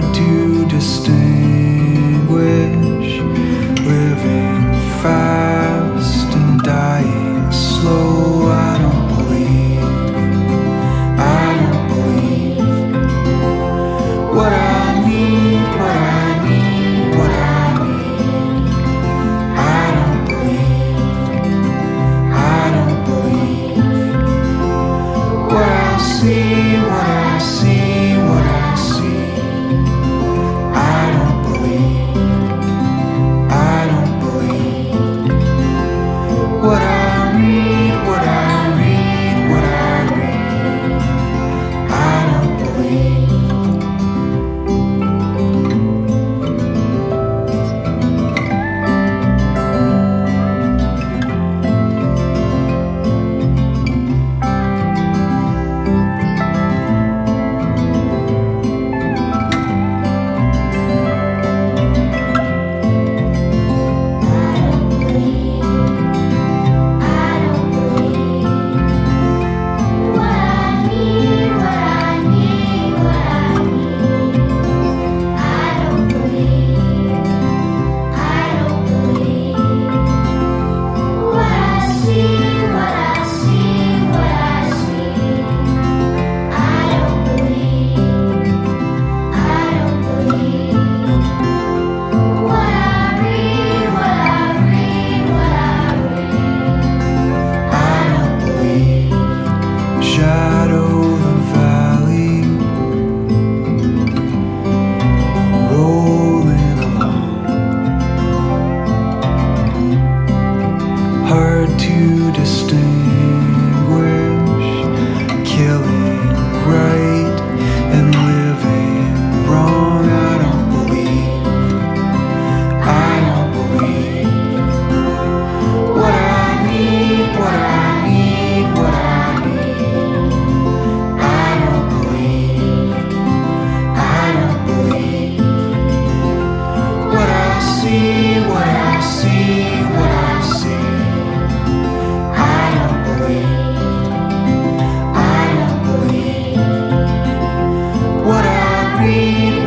to distinguish living fast and dying slow. I don't believe what I need, what I need, what I need. I don't believe what I see, what I see, what I see. I don't believe what I read, what I read, what I read. I don't believe. Shadow the valley, rolling along, hard to distinguish, killing right and living wrong. I don't believe what I need, what I need, what I need. See what I see, what I see. I don't believe what I read.